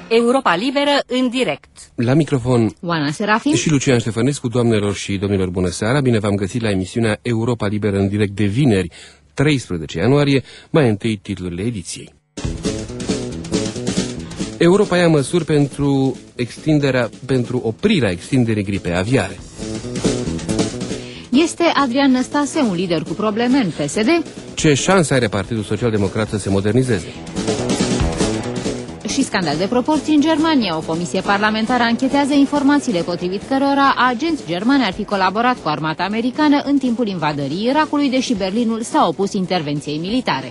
Europa Liberă în direct. La microfon Oana Serafin și Lucian Ștefănescu. Doamnelor și domnilor, bună seara! Bine v-am găsit la emisiunea Europa Liberă în direct de vineri, 13 ianuarie. Mai întâi titlurile ediției. Europa ia măsuri pentru oprirea extinderii gripei aviare. Este Adrian Năstase, un lider cu probleme în PSD? Ce șanse are Partidul Social Democrat să se modernizeze? Și scandal de proporții în Germania. O comisie parlamentară anchetează informațiile potrivit cărora agenți germani ar fi colaborat cu armata americană în timpul invadării Irakului, deși Berlinul s-a opus intervenției militare.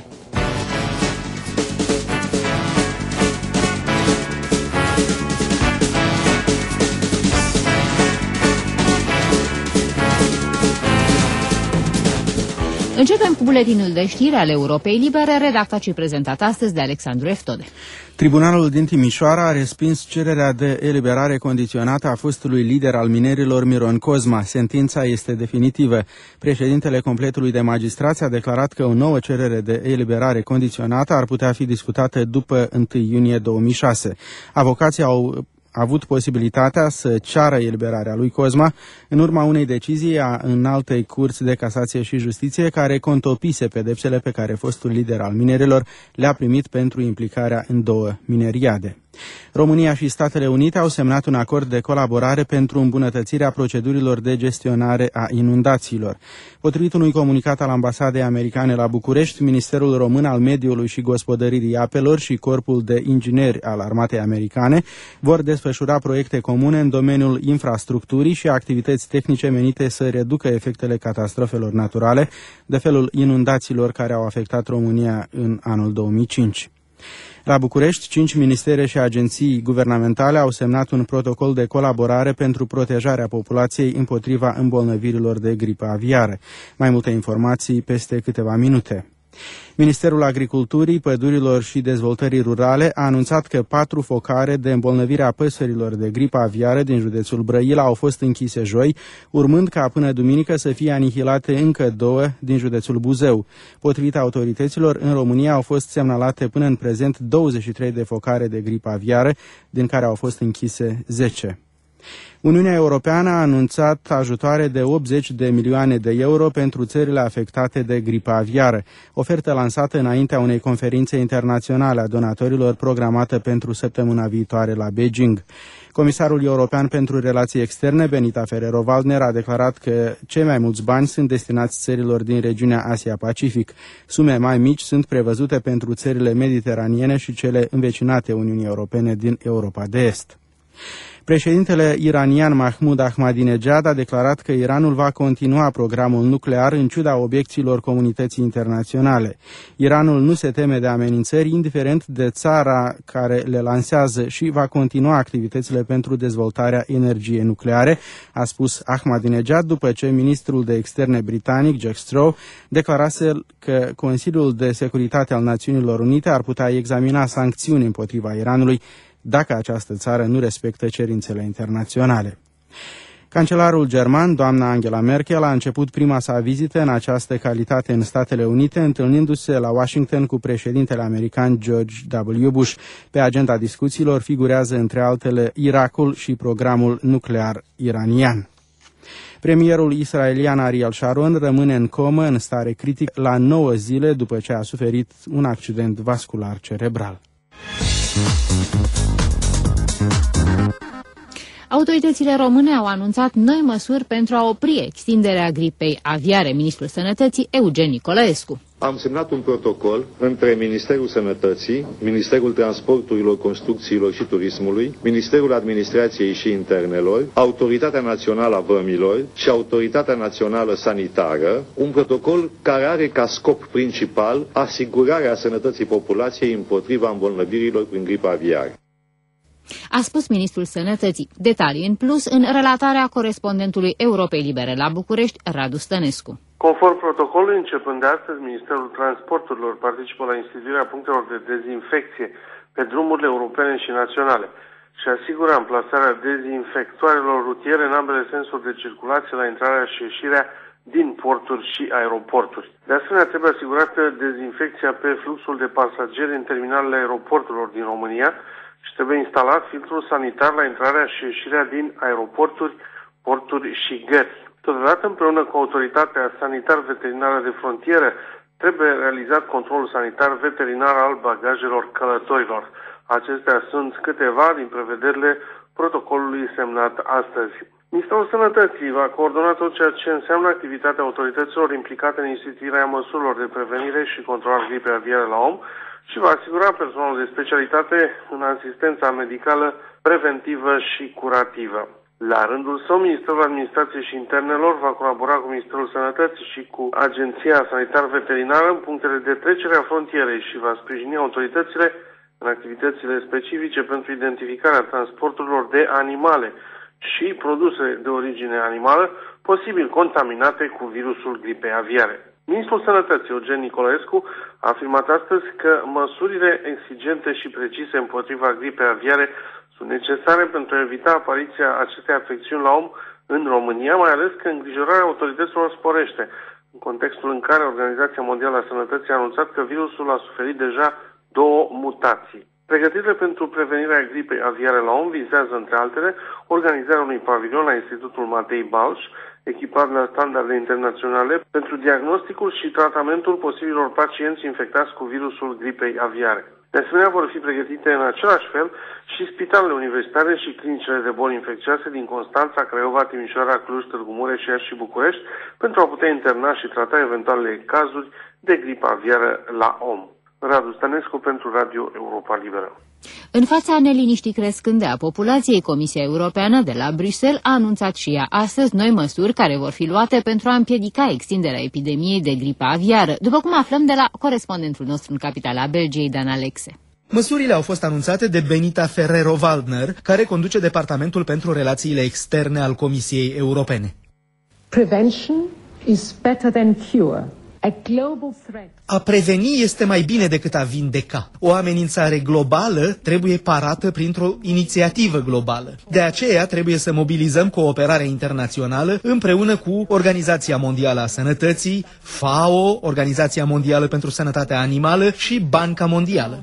Începem cu buletinul de știri al Europei Libere, redactat și prezentat astăzi de Alexandru Eftode. Tribunalul din Timișoara a respins cererea de eliberare condiționată a fostului lider al minerilor Miron Cosma. Sentința este definitivă. Președintele completului de magistrați a declarat că o nouă cerere de eliberare condiționată ar putea fi discutată după 1 iunie 2006. Avocații au avut posibilitatea să ceară eliberarea lui Cosma în urma unei decizii a Înaltei Curți de Casație și Justiție care contopise pedepsele pe care fostul lider al minerilor le-a primit pentru implicarea în 2 mineriade. România și Statele Unite au semnat un acord de colaborare pentru îmbunătățirea procedurilor de gestionare a inundațiilor. Potrivit unui comunicat al Ambasadei Americane la București, Ministerul Român al Mediului și Gospodăririi Apelor și Corpul de Ingineri al Armatei Americane vor desfășura proiecte comune în domeniul infrastructurii și activități tehnice menite să reducă efectele catastrofelor naturale, de felul inundațiilor care au afectat România în anul 2005. La București, 5 ministere și agenții guvernamentale au semnat un protocol de colaborare pentru protejarea populației împotriva îmbolnăvirilor de gripă aviară. Mai multe informații peste câteva minute. Ministerul Agriculturii, Pădurilor și Dezvoltării Rurale a anunțat că 4 focare de îmbolnăvire a păsărilor de gripă aviară din județul Brăila au fost închise joi, urmând ca până duminică să fie anihilate încă 2 din județul Buzău. Potrivit autorităților, în România au fost semnalate până în prezent 23 de focare de gripă aviară, din care au fost închise 10. Uniunea Europeană a anunțat ajutoare de 80 de milioane de euro pentru țările afectate de gripa aviară, ofertă lansată înaintea unei conferințe internaționale a donatorilor programată pentru săptămâna viitoare la Beijing. Comisarul European pentru Relații Externe, Benita Ferrero-Waldner, a declarat că cei mai mulți bani sunt destinați țărilor din regiunea Asia-Pacific. Sume mai mici sunt prevăzute pentru țările mediteraniene și cele învecinate Uniunii Europene din Europa de Est. Președintele iranian Mahmoud Ahmadinejad a declarat că Iranul va continua programul nuclear în ciuda obiecțiilor comunității internaționale. Iranul nu se teme de amenințări, indiferent de țara care le lansează, și va continua activitățile pentru dezvoltarea energiei nucleare, a spus Ahmadinejad după ce ministrul de externe britanic Jack Straw declarase că Consiliul de Securitate al Națiunilor Unite ar putea examina sancțiuni împotriva Iranului dacă această țară nu respectă cerințele internaționale. Cancelarul german, doamna Angela Merkel, a început prima sa vizită în această calitate în Statele Unite, întâlnindu-se la Washington cu președintele american George W. Bush. Pe agenda discuțiilor figurează, între altele, Irakul și programul nuclear iranian. Premierul israelian Ariel Sharon rămâne în comă, în stare critică, la 9 zile după ce a suferit un accident vascular cerebral. Autoritățile române au anunțat noi măsuri pentru a opri extinderea gripei aviare. Ministrul Sănătății, Eugen Nicolaescu. Am semnat un protocol între Ministerul Sănătății, Ministerul Transporturilor, Construcțiilor și Turismului, Ministerul Administrației și Internelor, Autoritatea Națională a Vămilor și Autoritatea Națională Sanitară, un protocol care are ca scop principal asigurarea sănătății populației împotriva îmbolnăvirilor prin gripă aviară. A spus ministrul Sănătății. Detalii în plus în relatarea corespondentului Europei Libere la București, Radu Stănescu. Conform protocolului, începând de astăzi, Ministerul Transporturilor participă la instituirea punctelor de dezinfecție pe drumurile europene și naționale și asigură amplasarea dezinfectoarelor rutiere în ambele sensuri de circulație la intrarea și ieșirea din porturi și aeroporturi. De asemenea, trebuie asigurată dezinfecția pe fluxul de pasageri în terminalele aeroporturilor din România și trebuie instalat filtrul sanitar la intrarea și ieșirea din aeroporturi, porturi și gări. Totodată, împreună cu autoritatea sanitar-veterinară de frontieră, trebuie realizat controlul sanitar veterinar al bagajelor călătorilor. Acestea sunt câteva din prevederile protocolului semnat astăzi. Ministerul Sănătății va coordona tot ceea ce înseamnă activitatea autorităților implicate în instituirea măsurilor de prevenire și control al gripei aviare la om și va asigura personalul de specialitate în asistența medicală preventivă și curativă. La rândul său, Ministerul Administrației și Internelor va colabora cu Ministerul Sănătății și cu Agenția Sanitar-Veterinară în punctele de trecere a frontierei și va sprijini autoritățile în activitățile specifice pentru identificarea transporturilor de animale și produse de origine animală, posibil contaminate cu virusul gripei aviare. Ministrul Sănătății, Eugen Nicolescu, a afirmat astăzi că măsurile exigente și precise împotriva gripei aviare sunt necesare pentru a evita apariția acestei afecțiuni la om în România, mai ales că îngrijorarea autorităților sporește, în contextul în care Organizația Mondială a Sănătății a anunțat că virusul a suferit deja 2 mutații. Pregătirile pentru prevenirea gripei aviare la om vizează, între altele, organizarea unui pavilion la Institutul Matei Balș, echipat la standarde internaționale pentru diagnosticul și tratamentul posibilor pacienți infectați cu virusul gripei aviare. De asemenea, vor fi pregătite în același fel și spitalele universitare și clinicile de boli infecțioase din Constanța, Craiova, Timișoara, Cluj, Târgu Mureș, Iași și București pentru a putea interna și trata eventuale cazuri de gripă aviară la om. Radu Stănescu pentru Radio Europa Liberă. În fața neliniștii crescânde a populației, Comisia Europeană de la Bruxelles a anunțat și ea astăzi noi măsuri care vor fi luate pentru a împiedica extinderea epidemiei de gripă aviară, după cum aflăm de la corespondentul nostru în capitala Belgiei, Dan Alexe. Măsurile au fost anunțate de Benita Ferrero-Waldner, care conduce Departamentul pentru Relațiile Externe al Comisiei Europene. Prevention is better than cure. A preveni este mai bine decât a vindeca. O amenințare globală trebuie parată printr-o inițiativă globală. De aceea trebuie să mobilizăm cooperarea internațională împreună cu Organizația Mondială a Sănătății, FAO, Organizația Mondială pentru Sănătatea Animală și Banca Mondială,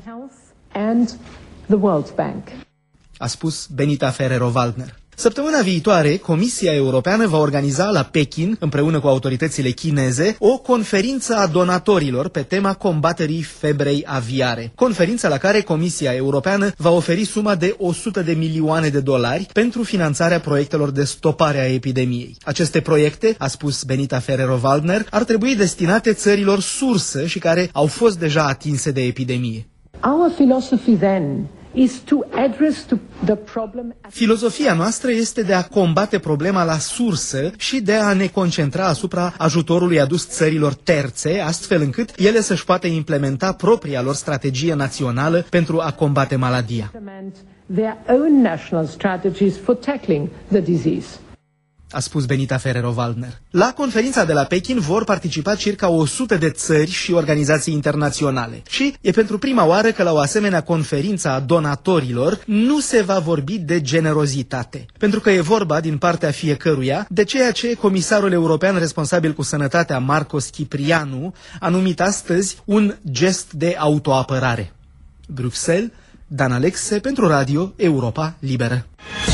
a spus Benita Ferrero-Waldner. Săptămâna viitoare, Comisia Europeană va organiza la Pekin, împreună cu autoritățile chineze, o conferință a donatorilor pe tema combaterii febrei aviare. Conferința la care Comisia Europeană va oferi suma de 100 de milioane de dolari pentru finanțarea proiectelor de stopare a epidemiei. Aceste proiecte, a spus Benita Ferrero-Waldner, ar trebui destinate țărilor sursă și care au fost deja atinse de epidemie. Our philosophy then is to address the problem. Filozofia noastră este de a combate problema la sursă și de a ne concentra asupra ajutorului adus țărilor terțe, astfel încât ele să-și poată implementa propria lor strategie națională pentru a combate maladia. Their own national strategies for tackling the disease, a spus Benita Ferrero-Waldner. La conferința de la Pekin vor participa circa 100 de țări și organizații internaționale. Și e pentru prima oară că la o asemenea conferință a donatorilor nu se va vorbi de generozitate. Pentru că e vorba din partea fiecăruia de ceea ce comisarul european responsabil cu sănătatea Marcos Ciprianu a numit astăzi un gest de autoapărare. Bruxelles, Dan Alexe pentru Radio Europa Liberă.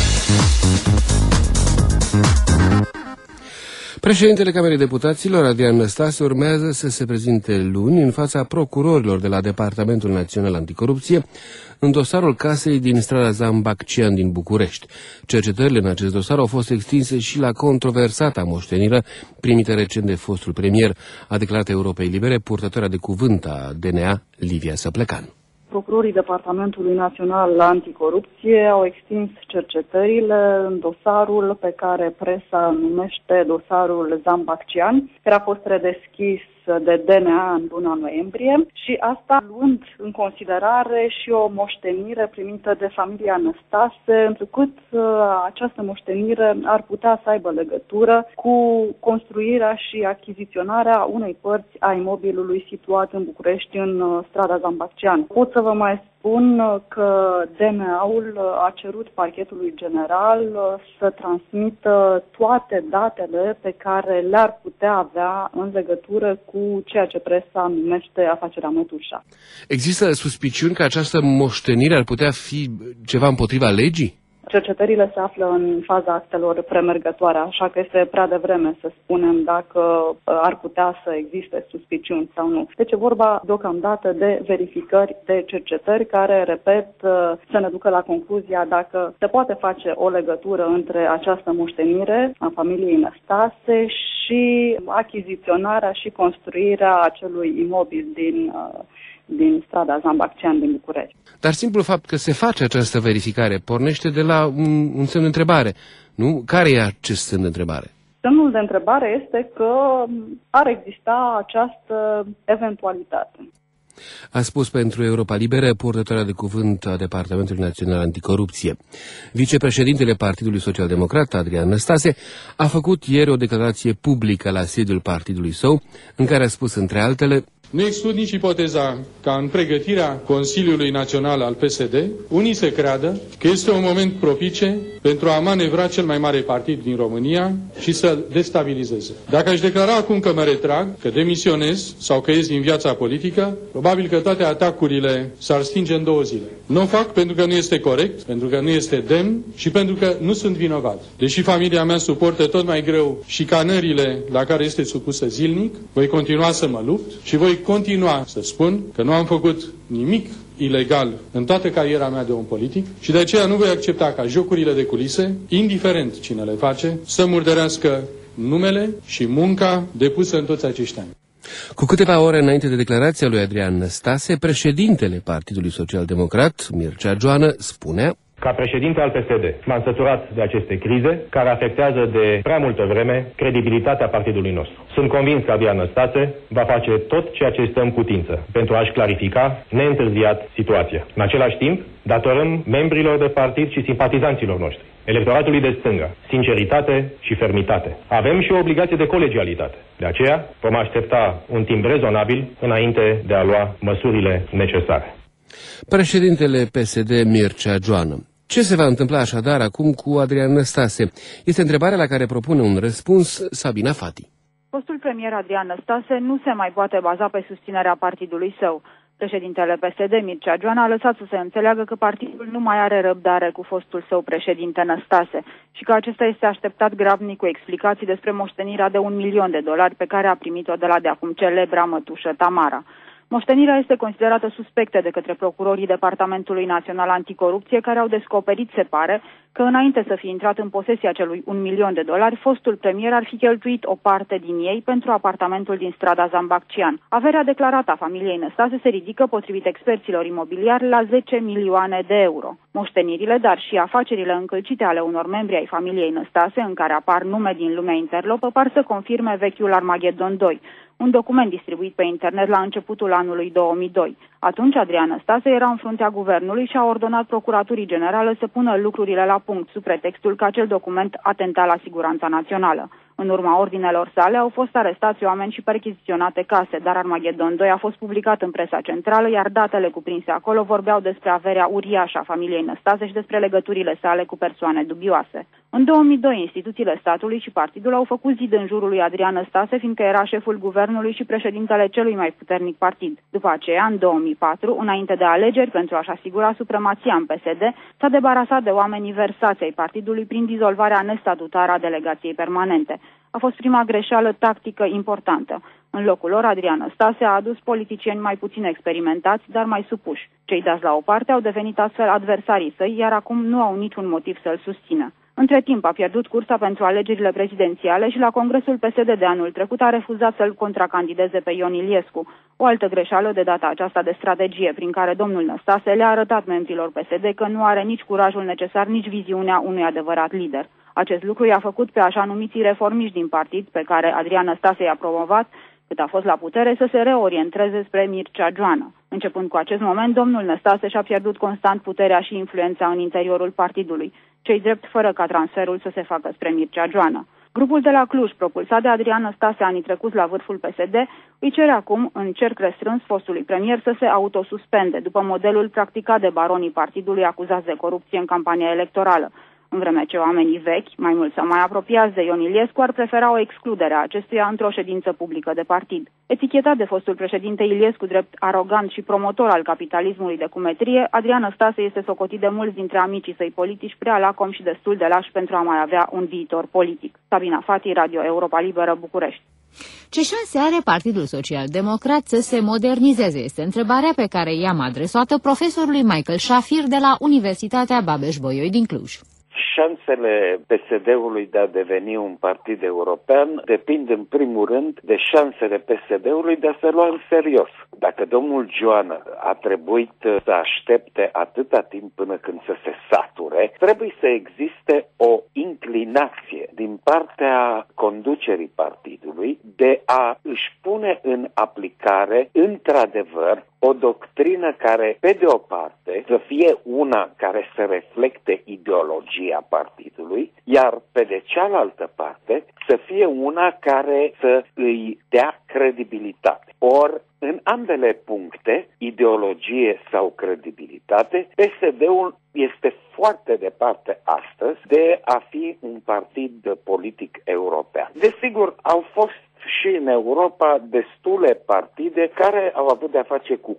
Președintele Camerei Deputaților, Adrian Năstase, urmează să se prezinte luni în fața procurorilor de la Departamentul Național Anticorupție în dosarul casei din strada Zambaccian din București. Cercetările în acest dosar au fost extinse și la controversata moștenire primită recent de fostul premier, a declarat Europei Libere purtătoarea de cuvânt a DNA, Livia Săplecan. Procurorii Departamentului Național Anticorupție au extins cercetările în dosarul pe care presa numește dosarul Zambaccian, care a fost redeschis de DNA în luna noiembrie și asta luând în considerare și o moștenire primită de familia Năstase, întrucât această moștenire ar putea să aibă legătură cu construirea și achiziționarea unei părți a imobilului situat în București, în strada Zambaccian. Pot să vă mai spun că DNA-ul a cerut parchetului general să transmită toate datele pe care le-ar putea avea în legătură cu ceea ce presa numește afacerea Mătușa. Există suspiciuni că această moștenire ar putea fi ceva împotriva legii? Cercetările se află în faza actelor premergătoare, așa că este prea devreme să spunem dacă ar putea să existe suspiciuni sau nu. Deci e vorba deocamdată de verificări, de cercetări care, repet, să ne ducă la concluzia dacă se poate face o legătură între această moștenire a familiei Năstase și achiziționarea și construirea acelui imobil din strada Zambaccian din București. Dar simplul fapt că se face această verificare pornește de la un semn de întrebare, nu? Care e acest semn de întrebare? Semnul de întrebare este că ar exista această eventualitate. A spus pentru Europa Liberă purtătoarea de cuvânt a Departamentului Național Anticorupție. Vicepreședintele Partidului Social-Democrat, Adrian Năstase, a făcut ieri o declarație publică la sediul partidului său, în care a spus, între altele: nu exclud nici ipoteza ca în pregătirea Consiliului Național al PSD, unii să creadă că este un moment propice pentru a manevra cel mai mare partid din România și să-l destabilizeze. Dacă aș declara acum că mă retrag, că demisionez sau că ies din viața politică, probabil că toate atacurile s-ar stinge în 2 zile. Nu o fac pentru că nu este corect, pentru că nu este demn și pentru că nu sunt vinovat. Deși familia mea suportă tot mai greu șicanările la care este supusă zilnic, voi continua să mă lupt și voi continua să spun că nu am făcut nimic ilegal în toată cariera mea de om politic și de aceea nu voi accepta ca jocurile de culise, indiferent cine le face, să murdărească numele și munca depusă în toți acești ani. Cu câteva ore înainte de declarația lui Adrian Năstase, președintele Partidului Social-Democrat, Mircea Joană, spunea: ca președinte al PSD, m-am săturat de aceste crize care afectează de prea multă vreme credibilitatea partidului nostru. Sunt convins că Adrian Năstase va face tot ceea ce stă în putință pentru a-și clarifica neîntârziat situația. În același timp, datorăm membrilor de partid și simpatizanților noștri, electoratului de stânga, sinceritate și fermitate. Avem și o obligație de colegialitate. De aceea vom aștepta un timp rezonabil înainte de a lua măsurile necesare. Președintele PSD Mircea Joană. Ce se va întâmpla așadar acum cu Adrian Năstase? Este întrebarea la care propune un răspuns Sabina Fati. Fostul premier Adrian Năstase nu se mai poate baza pe susținerea partidului său. Președintele PSD Mircea Joană a lăsat să se înțeleagă că partidul nu mai are răbdare cu fostul său președinte Năstase și că acesta este așteptat grabnic cu explicații despre moștenirea de $1.000.000 pe care a primit-o de la de acum celebra mătușă Tamara. Moștenirea este considerată suspectă de către procurorii Departamentului Național Anticorupție, care au descoperit, se pare, că înainte să fie intrat în posesia celui $1.000.000, fostul premier ar fi cheltuit o parte din ei pentru apartamentul din strada Zambaccian. Averea declarată a familiei Năstase se ridică, potrivit experților imobiliari, la 10 milioane de euro. Moștenirile, dar și afacerile încălcite ale unor membri ai familiei Năstase, în care apar nume din lumea interlopă, par să confirme vechiul Armagedon 2, un document distribuit pe internet la începutul anului 2002. Atunci Adrian Năstase era în fruntea guvernului și a ordonat Procuraturii Generale să pună lucrurile la punct sub pretextul că acel document atenta la siguranța națională. În urma ordinelor sale au fost arestați oameni și perchiziționate case, dar Armagedon 2 a fost publicat în presa centrală, iar datele cuprinse acolo vorbeau despre averea uriașă a familiei Năstase și despre legăturile sale cu persoane dubioase. În 2002, instituțiile statului și partidul au făcut zid în jurul lui Adrian Năstase, fiindcă era șeful guvernului și președintele celui mai puternic partid. După aceea, în 2004, înainte de alegeri, pentru a-și asigura supremația în PSD, s-a debarasat de oamenii versați ai partidului prin dizolvarea nestatutară a delegației permanente. A fost prima greșeală tactică importantă. În locul lor, Adrian Năstase a adus politicieni mai puțin experimentați, dar mai supuși. Cei dați la o parte au devenit astfel adversarii săi, iar acum nu au niciun motiv să-l susțină. Între timp a pierdut cursa pentru alegerile prezidențiale și la Congresul PSD de anul trecut a refuzat să-l contracandideze pe Ion Iliescu. O altă greșeală, de data aceasta de strategie, prin care domnul Năstase le-a arătat membrilor PSD că nu are nici curajul necesar, nici viziunea unui adevărat lider. Acest lucru i-a făcut pe așa numiții reformiști din partid, pe care Adrian Năstase i-a promovat, cât a fost la putere, să se reorienteze spre Mircea Joană. Începând cu acest moment, domnul Năstase și-a pierdut constant puterea și influența în interiorul partidului, cei drept fără ca transferul să se facă spre Mircea Joană. Grupul de la Cluj, propulsat de Adrian Năstase anii trecuți la vârful PSD, îi cere acum, în cerc restrâns, fostului premier să se autosuspende, după modelul practicat de baronii partidului acuzați de corupție în campania electorală. În vreme ce oamenii vechi, mai mult sau mai apropiați de Ion Iliescu, ar prefera o excludere a acestuia într-o ședință publică de partid. Etichetat de fostul președinte Iliescu drept arogant și promotor al capitalismului de cumetrie, Adrian Năstase este socotit de mulți dintre amicii săi politici prea lacom și destul de lași pentru a mai avea un viitor politic. Sabina Fati, Radio Europa Liberă, București. Ce șanse are Partidul Social-Democrat să se modernizeze? Este întrebarea pe care i-am adresat-o profesorului Michael Shafir de la Universitatea Babeș-Bolyai din Cluj. Șansele PSD-ului de a deveni un partid european depind în primul rând de șansele PSD-ului de a se lua în serios. Dacă domnul Joană a trebuit să aștepte atâta timp până când să se sature, trebuie să existe o inclinație din partea conducerii partidului de a își pune în aplicare într-adevăr o doctrină care, pe de o parte, să fie una care să reflecte ideologia partidului, iar pe de cealaltă parte să fie una care să îi dea credibilitate. Ori, în ambele puncte, ideologie sau credibilitate, PSD-ul este foarte departe astăzi de a fi un partid politic european. Desigur, au fost și în Europa destule partide care au avut de-a face cu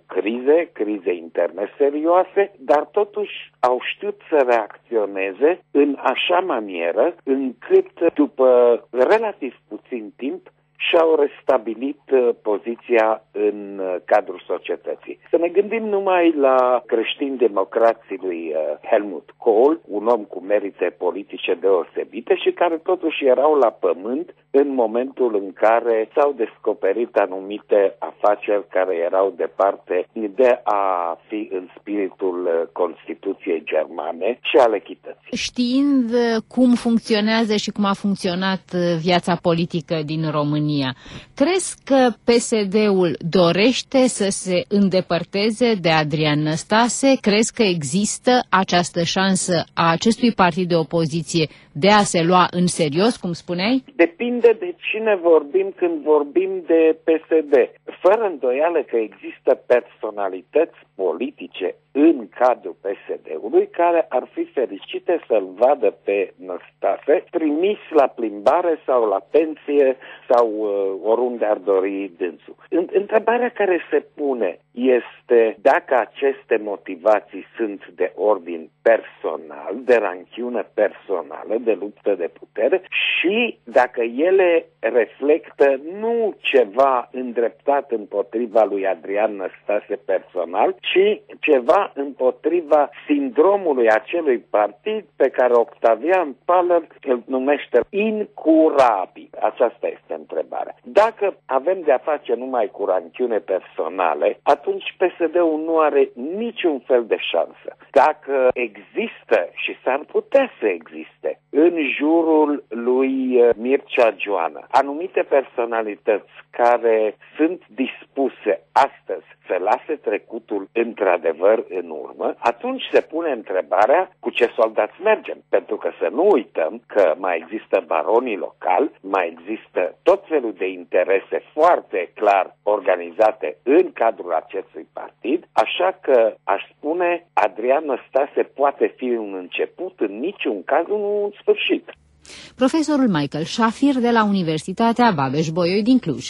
crize interne serioase, dar totuși au știut să reacționeze în așa manieră încât după relativ puțin timp și-au restabilit poziția în cadrul societății. Să ne gândim numai la creștini-democrații lui Helmut Kohl, un om cu merite politice deosebite și care totuși erau la pământ în momentul în care s-au descoperit anumite afaceri care erau departe de a fi în spiritul Constituției germane și al echității. Știind cum funcționează și cum a funcționat viața politică din România, crezi că PSD-ul dorește să se îndepărteze de Adrian Năstase? Crezi că există această șansă a acestui partid de opoziție de a se lua în serios, cum spuneai? Depinde de cine vorbim când vorbim de PSD. Fără îndoială că există personalități politice în cadrul PSD-ului care ar fi fericite să-l vadă pe Năstase trimis la plimbare sau la pensie sau oriunde ar dori dânsul. Întrebarea care se pune este dacă aceste motivații sunt de ordin personal, de ranchiună personală, de luptă de putere și dacă ele reflectă nu ceva îndreptat împotriva lui Adrian Năstase personal, ci ceva împotriva sindromului acelui partid pe care Octavian Paller îl numește incurabil. Aceasta este întrebarea. Dacă avem de-a face numai cu ranchiune personale, atunci PSD-ul nu are niciun fel de șansă. Dacă există și s-ar putea să existe în jurul lui Mircea Joană anumite personalități care sunt dispuse astăzi să lase trecutul într-adevăr în urmă, atunci se pune întrebarea cu ce soldați mergem. Pentru că să nu uităm că mai există baronii locali, mai există tot felul de interese foarte clar organizate în cadrul acestui partid, așa că aș spune Adrian Năstase poate fi un început, în niciun caz un sfârșit. Profesorul Michael Shafir de la Universitatea Babeș-Bolyai din Cluj.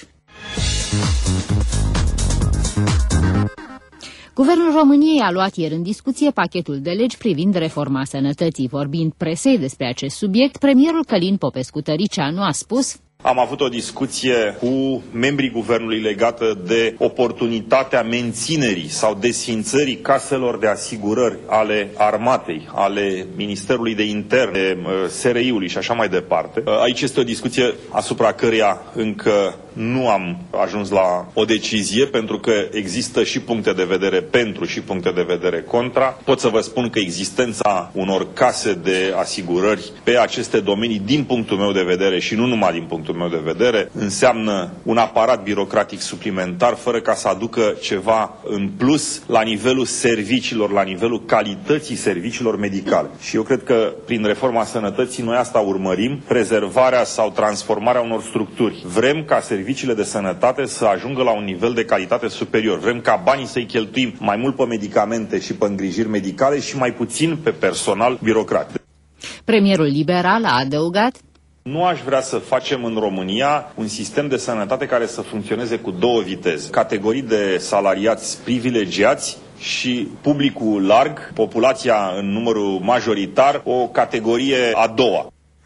Guvernul României a luat ieri în discuție pachetul de legi privind reforma sănătății. Vorbind presei despre acest subiect, premierul Călin Popescu-Tăricianu a spus: am avut o discuție cu membrii guvernului legată de oportunitatea menținerii sau desfințării caselor de asigurări ale armatei, ale Ministerului de Interne, SRI-ului și așa mai departe. Aici este o discuție asupra căreia încă nu am ajuns la o decizie, pentru că există și puncte de vedere pentru și puncte de vedere contra. Pot să vă spun că existența unor case de asigurări pe aceste domenii, din punctul meu de vedere și nu numai din punctul meu de vedere, înseamnă un aparat birocratic suplimentar fără ca să aducă ceva în plus la nivelul serviciilor, la nivelul calității serviciilor medicale. Și eu cred că prin reforma sănătății noi asta urmărim, prezervarea sau transformarea unor structuri. Vrem ca serviciile de sănătate să ajungă la un nivel de calitate superior. Vrem ca banii să-i cheltuim mai mult pe medicamente și pe îngrijiri medicale și mai puțin pe personal birocrat. Premierul liberal a adăugat: nu aș vrea să facem în România un sistem de sănătate care să funcționeze cu două viteze. Categorii de salariați privilegiați și publicul larg, populația în numărul majoritar, o categorie a doua.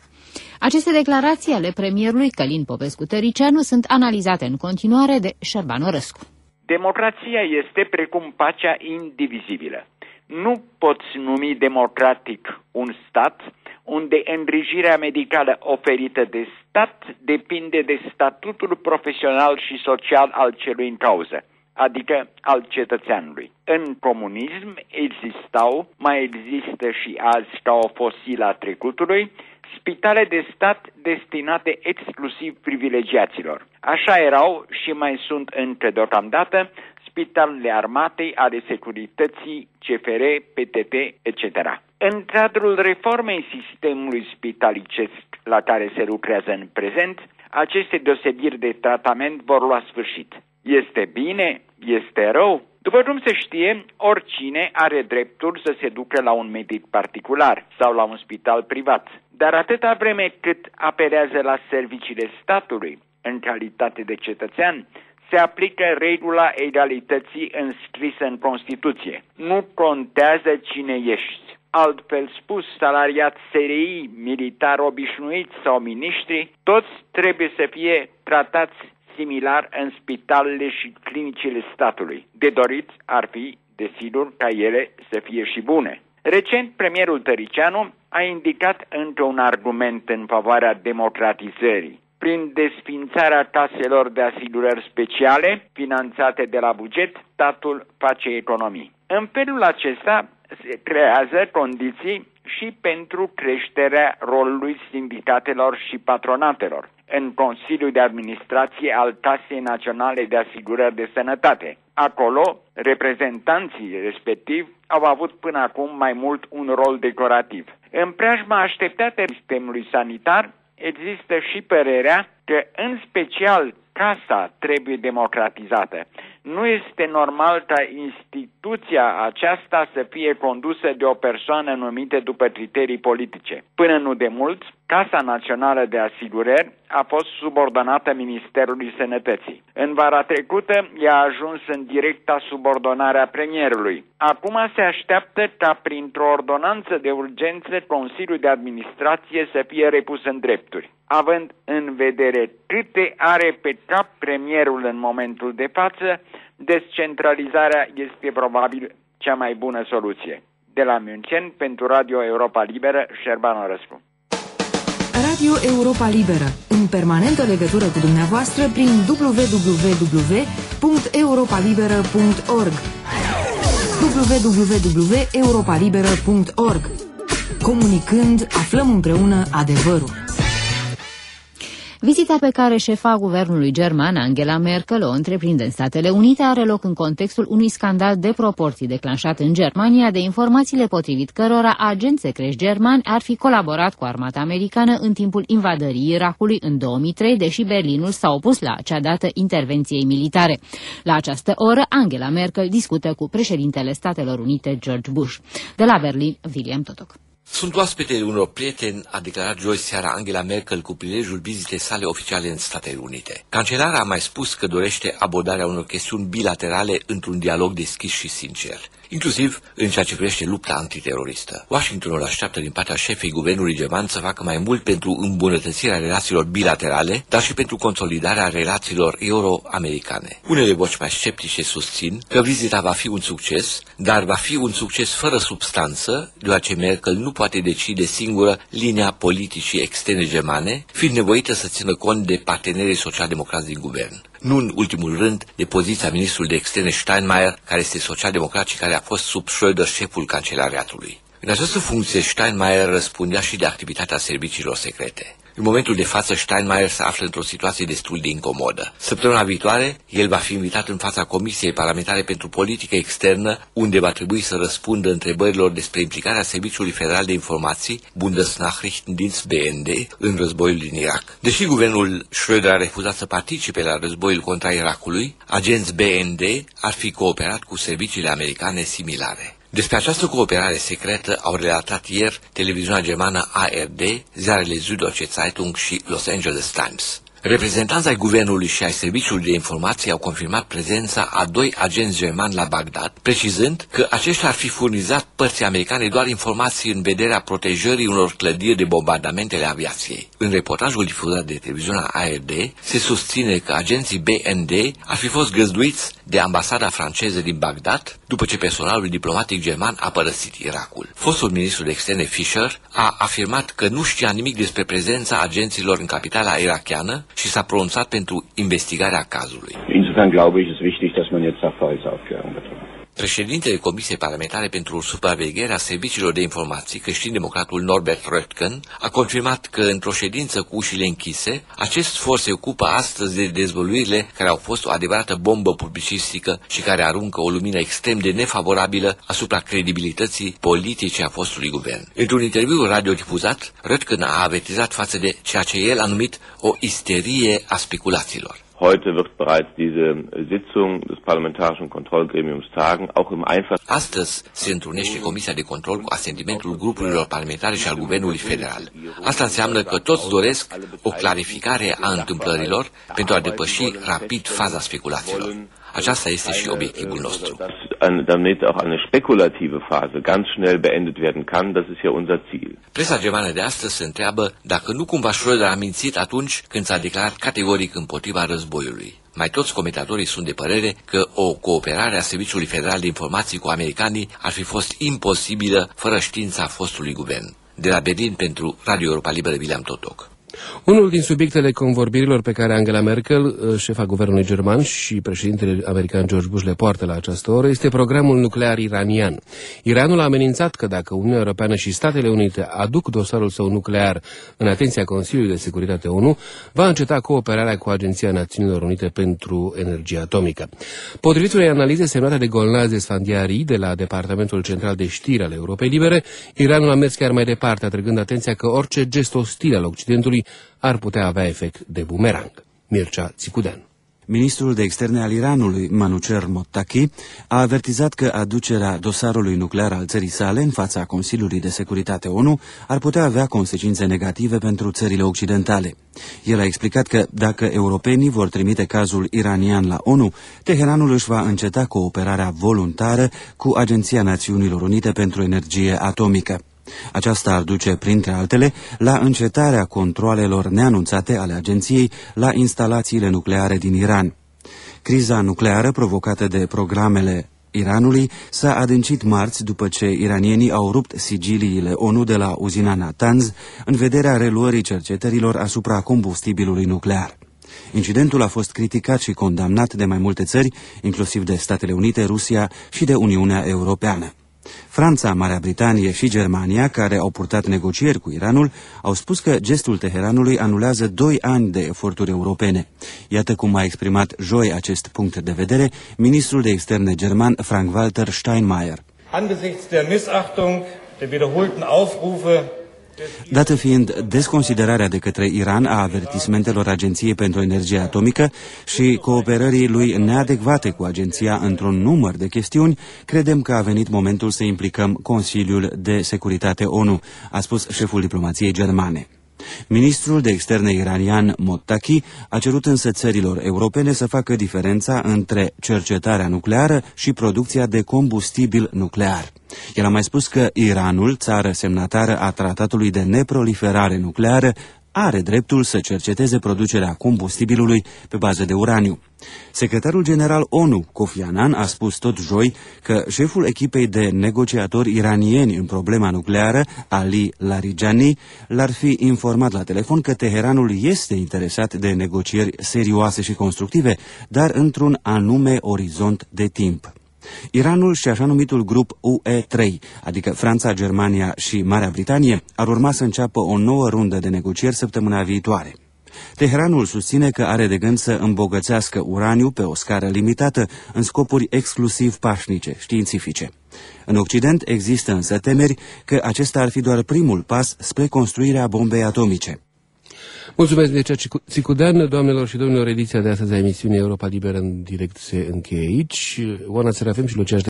Aceste declarații ale premierului Călin Popescu-Tăricianu sunt analizate în continuare de Șerban Orăscu. Democrația este precum pacea indivizibilă. Nu poți numi democratic un stat unde îngrijirea medicală oferită de stat depinde de statutul profesional și social al celui în cauză, adică al cetățeanului. În comunism existau, mai există și azi ca o fosilă a trecutului, spitale de stat destinate exclusiv privilegiaților. Așa erau și mai sunt încă deocamdată spitalele armatei, ale securității, CFR, PTT, etc. În cadrul reformei sistemului spitalicesc la care se lucrează în prezent, aceste deosebiri de tratament vor lua sfârșit. Este bine? Este rău? După cum se știe, oricine are dreptul să se ducă la un medic particular sau la un spital privat. Dar atâta vreme cât apelează la serviciile statului, în calitate de cetățean, se aplică regula egalității înscrisă în Constituție. Nu contează cine ești. Altfel spus, salariat SRI, militar obișnuit sau miniștri, toți trebuie să fie tratați similar în spitalele și clinicile statului. De dorit ar fi, desigur, ca ele să fie și bune. Recent, premierul Tăricianu a indicat încă un argument în favoarea democratizării. Prin desființarea caselor de asigurări speciale, finanțate de la buget, statul face economii. În felul acesta se creează condiții și pentru creșterea rolului sindicatelor și patronatelor în Consiliul de Administrație al Casei Naționale de Asigurări de Sănătate. Acolo, reprezentanții respectivi au avut până acum mai mult un rol decorativ. În preajma așteptată sistemului sanitar, există și părerea că, în special, casa trebuie democratizată. Nu este normal ca instituția aceasta să fie condusă de o persoană numită după criterii politice. Până nu de mult, Casa Națională de Asigurări a fost subordonată Ministerului Sănătății. În vara trecută, ea a ajuns în directa subordonare a premierului. Acum se așteaptă ca printr-o ordonanță de urgență Consiliul de Administrație să fie repus în drepturi. Având în vedere câte are pe cap premierul în momentul de față, descentralizarea este probabil cea mai bună soluție. De la München, pentru Radio Europa Liberă, Șerban Orăscu. Radio Europa Liberă, în permanentă legătură cu dumneavoastră prin www.europalibera.org www.europalibera.org. Comunicând, aflăm împreună adevărul. Vizita pe care șefa guvernului german, Angela Merkel, o întreprinde în Statele Unite, are loc în contextul unui scandal de proporții declanșat în Germania, de informațiile potrivit cărora agenți secreți germani ar fi colaborat cu armata americană în timpul invadării Irakului în 2003, deși Berlinul s-a opus la acea dată intervenției militare. La această oră, Angela Merkel discută cu președintele Statelor Unite, George Bush. De la Berlin, William Totoc. Sunt oaspetele unor prieteni, a declarat joi seara Angela Merkel cu prilejul vizitei sale oficiale în Statele Unite. Cancelara a mai spus că dorește abordarea unor chestiuni bilaterale într-un dialog deschis și sincer, inclusiv în ceea ce privește lupta antiteroristă. Washingtonul așteaptă din partea șefei guvernului german să facă mai mult pentru îmbunătățirea relațiilor bilaterale, dar și pentru consolidarea relațiilor euro-americane. Unele voci mai sceptice susțin că vizita va fi un succes, dar va fi un succes fără substanță, deoarece Merkel nu poate decide singură linia politicii externe germane, fiind nevoită să țină cont de partenerii social-democrați din guvern. Nu în ultimul rând de poziția ministrului de externe Steinmeier, care este social-democrat și care a fost sub Schröder șeful cancelariatului. În această funcție, Steinmeier răspundea și de activitatea serviciilor secrete. În momentul de față, Steinmeier se află într-o situație destul de incomodă. Săptămâna viitoare, el va fi invitat în fața Comisiei Parlamentare pentru Politică Externă, unde va trebui să răspundă întrebărilor despre implicarea Serviciului Federal de Informații, Bundesnachrichtendienst BND, în războiul din Irak. Deși guvernul Schröder a refuzat să participe la războiul contra Irakului, agenți BND ar fi cooperat cu serviciile americane similare. Despre această cooperare secretă au relatat ieri televiziunea germană ARD, ziarele Süddeutsche Zeitung și Los Angeles Times. Reprezentanții ai guvernului și ai serviciului de informații au confirmat prezența a 2 agenți germani la Bagdad, precizând că aceștia ar fi furnizat părții americane doar informații în vederea protejării unor clădiri de bombardamentele aviației. În reportajul difuzat de televiziunea ARD se susține că agenții BND ar fi fost găzduiți de ambasada franceză din Bagdad după ce personalul diplomatic german a părăsit Irakul. Fostul ministru de externe Fischer a afirmat că nu știa nimic despre prezența agenților în capitala irakiană și s-a pronunțat pentru investigarea cazului. Insofern glaube ich, es wichtig, dass man jetzt Sachverhaltsaufklärung betreibt. Președintele Comisiei Parlamentare pentru Supravegherea Serviciilor de Informații, creștin-democratul Norbert Röttgen, a confirmat că într-o ședință cu ușile închise, acest for se ocupă astăzi de dezvăluirile care au fost o adevărată bombă publicistică și care aruncă o lumină extrem de nefavorabilă asupra credibilității politice a fostului guvern. Într-un interviu radiodifuzat, Röttgen a avertizat față de ceea ce el a numit o isterie a speculațiilor. Heute wird bereits diese Sitzung des Parlamentarischen Kontrollgremiums tagen, auch im Astăzi se întrunește Comisia de Control cu asentimentul grupurilor parlamentare și al Guvernului Federal. Asta înseamnă că toți doresc o clarificare a întâmplărilor pentru a depăși rapid faza speculațiilor. Aceasta este și obiectivul nostru. Damit auch eine spekulative Phase ganz schnell beendet werden kann, das ist ja unser Ziel. Presa germană de astăzi se întreabă dacă nu cumva Schröder a mințit atunci când s-a declarat categoric împotriva războiului. Mai toți comentatorii sunt de părere că o cooperare a Serviciului Federal de Informații cu americanii ar fi fost imposibilă fără știința fostului guvern. De la Berlin pentru Radio Europa Liberă, William Totoc. Unul din subiectele convorbirilor pe care Angela Merkel, șefa guvernului german și președintele american George Bush le poartă la această oră este programul nuclear iranian. Iranul a amenințat că dacă Uniunea Europeană și Statele Unite aduc dosarul său nuclear în atenția Consiliului de Securitate ONU, va înceta cooperarea cu Agenția Națiunilor Unite pentru Energie Atomică. Potrivit unei analize semnate de Golnaz Esfandiari de la Departamentul Central de Știri al Europei Libere, Iranul a mers chiar mai departe, atrăgând atenția că orice gest ostil al Occidentului ar putea avea efect de bumerang. Mircea Țicudean. Ministrul de externe al Iranului, Manucher Mottaki, a avertizat că aducerea dosarului nuclear al țării sale în fața Consiliului de Securitate ONU ar putea avea consecințe negative pentru țările occidentale. El a explicat că dacă europenii vor trimite cazul iranian la ONU, Teheranul își va înceta cooperarea voluntară cu Agenția Națiunilor Unite pentru Energie Atomică. Aceasta ar duce, printre altele, la încetarea controalelor neanunțate ale agenției la instalațiile nucleare din Iran. Criza nucleară provocată de programele Iranului s-a adâncit marți după ce iranienii au rupt sigiliile ONU de la uzina Natanz în vederea reluării cercetărilor asupra combustibilului nuclear. Incidentul a fost criticat și condamnat de mai multe țări, inclusiv de Statele Unite, Rusia și de Uniunea Europeană. Franța, Marea Britanie și Germania, care au purtat negocieri cu Iranul, au spus că gestul Teheranului anulează 2 ani de eforturi europene. Iată cum a exprimat joi acest punct de vedere ministrul de externe german Frank-Walter Steinmeier. Angesichts der Missachtung der wiederholten Aufrufe Dată fiind desconsiderarea de către Iran a avertismentelor Agenției pentru Energie Atomică și cooperării lui neadecvate cu agenția într-un număr de chestiuni, credem că a venit momentul să implicăm Consiliul de Securitate ONU, a spus șeful diplomației germane. Ministrul de externe iranian Mottaki a cerut însă țărilor europene să facă diferența între cercetarea nucleară și producția de combustibil nuclear. El a mai spus că Iranul, țară semnatară a tratatului de neproliferare nucleară, are dreptul să cerceteze producerea combustibilului pe bază de uraniu. Secretarul general ONU, Kofi Annan, a spus tot joi că șeful echipei de negociatori iranieni în problema nucleară, Ali Larijani, l-ar fi informat la telefon că Teheranul este interesat de negocieri serioase și constructive, dar într-un anume orizont de timp. Iranul și așa numitul grup UE3, adică Franța, Germania și Marea Britanie, ar urma să înceapă o nouă rundă de negocieri săptămâna viitoare. Teheranul susține că are de gând să îmbogățească uraniu pe o scară limitată în scopuri exclusiv pașnice, științifice. În Occident există însă temeri că acesta ar fi doar primul pas spre construirea bombei atomice. Mulțumesc, Mircea Țicudean. Doamnelor și domnilor, ediția de astăzi a emisiunii Europa Liberă în direct se încheie aici. Oana Serafim și Lucia